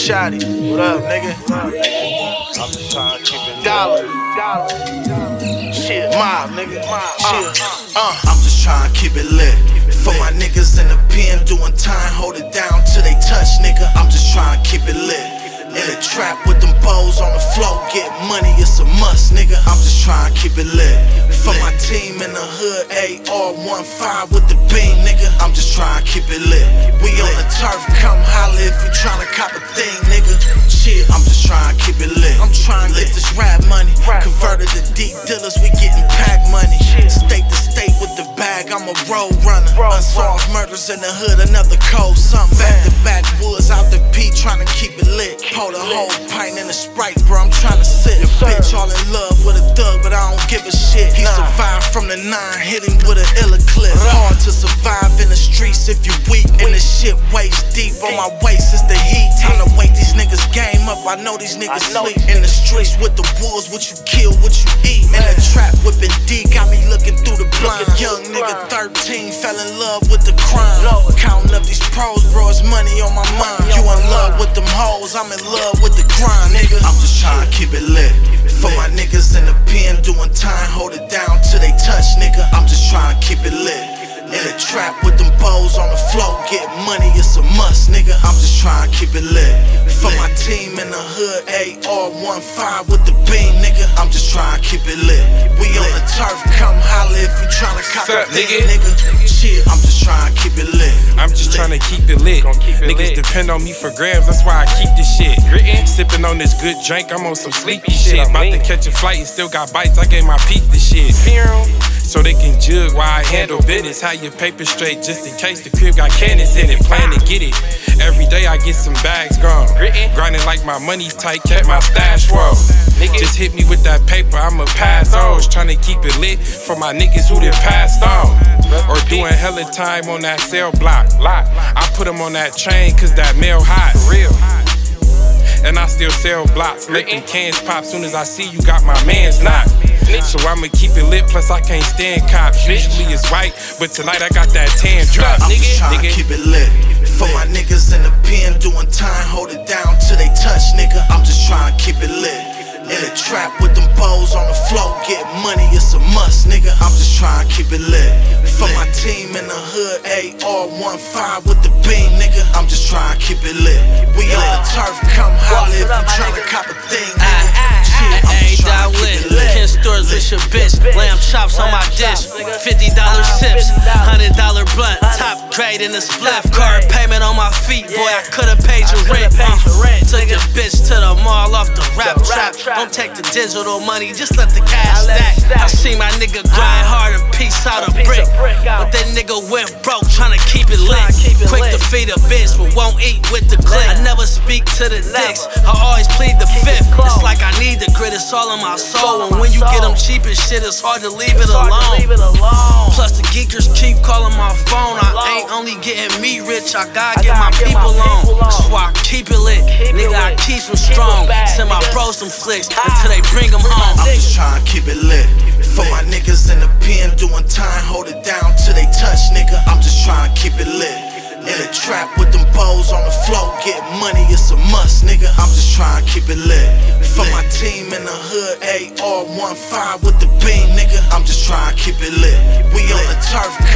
Shotty, what up, nigga? I'm just trying to keep it dollar. Shit, mob, nigga. I'm just trying to keep it lit. For my niggas in the pen doing time, hold it down till they touch, nigga. I'm just trying to keep it lit. In the trap with them bows on the floor, get money, it's a must, nigga. I'm just trying to keep it lit. For my team in the hood, AR-15 with the beam, nigga. I'm just trying to keep it lit. We on the turf, come holla if you tryna cop a thing, nigga. Shit, I'm just trying to keep it lit. I'm trying to get this rap money, converted to deep dealers, we getting pack money. State to state with the bag, I'm a road runner. Unsolved murders in the hood, another cold something. Back to back woods out the P, trying to keep it lit. Pour the whole pint in a Sprite, bro, I'm tryna sit. Bitch all in love with a thug, but I don't give a shit. He survived from the 9, hit him with an illa clip. Hard to survive in the streets if you weak. And the shit waist deep on my waist, it's the heat. Time to wake these niggas game up, I know these niggas sleep. In the streets with the wolves, what you kill, what you eat. In the trap whipping D, got me looking through the blind. Young nigga 13, fell in love with the crime. Counting up these pros, bro, it's money on my mind. You in love with them hoes, I'm in love with the grind, nigga. I'm just trying to keep it lit. For my niggas in the pen doing time, hold it down till they touch, nigga. I'm just trying to keep it lit. In the trap with them bows on the floor, get money, it's a must, nigga. I'm just trying to keep it lit. For my team in the hood, AR-15 with the beam, nigga. I'm just trying to keep it lit. We on the turf, come holla if you tryna cop a thing, nigga. Shit, I'm just trying to keep it lit. I'm just trying to keep it lit. Niggas depend on me for grams, that's why I keep this shit. Sipping on this good drink, I'm on some sleepy shit. About to catch a flight and still got bites, I gave my peep this shit. So they can jug while I handle business. How your paper straight just in case the crib got cannons in it. Plan to get it. Every day I get some bags gone. Grinding like my money's tight, kept my stash roll. Just hit me with that paper, I'ma pass O's. Tryna keep it lit for my niggas who done passed on. Or doing hella time on that cell block. I put them on that train cause that mail hot. And I still sell blocks, make them cans pop. Soon as I see you got my mans knocked. So I'ma keep it lit, plus I can't stand cops. Usually it's white, but tonight I got that tan drop. I'm just trying to keep it lit. For my niggas in the pen doing time, hold it down till they touch, nigga. I'm just trying to keep it lit. In the trap with them bows on the floor, get money, it's a must, nigga. I'm just trying to keep it lit. For my team in the hood, AR-15 with the beam, nigga. I'm just trying to keep it lit. We on the turf, come holla if you tryna cop a thing, nigga. Shit, I'm just trying to keep it lit. Ken Stores with your bitch, lamb chops on my dish, $50 sips, $100 blunt, top grade in the spliff. Card payment on my feet, boy, I could've paid your rent. Took your bitch to the mall off the rap trap. Don't take the digital money, just let the cash stack. I see my nigga grind hard and piece out a brick, but that nigga went broke tryna keep it lit. Quick to feed a bitch, but won't eat with the click. I never speak to the dicks, I always plead the fifth. It's like I need the grit, it's all in my soul. And when you get them cheap as shit, it's hard to leave it alone. Plus the geekers keep calling my phone. I ain't only getting me rich, I gotta get my people on. That's why I keep it lit, nigga, I keep them strong. Send my bros some flicks until they bring them home. I'm just trying to keep it lit. For my niggas in the pen doing time, hold it down till they touch, nigga. I'm just trying to keep it lit. In the trap with them bows on the floor, get money, it's a must, nigga. I'm just trying to keep it lit. For my team in the hood, AR-15 with the beam, nigga. I'm just trying to keep it lit. We on the turf,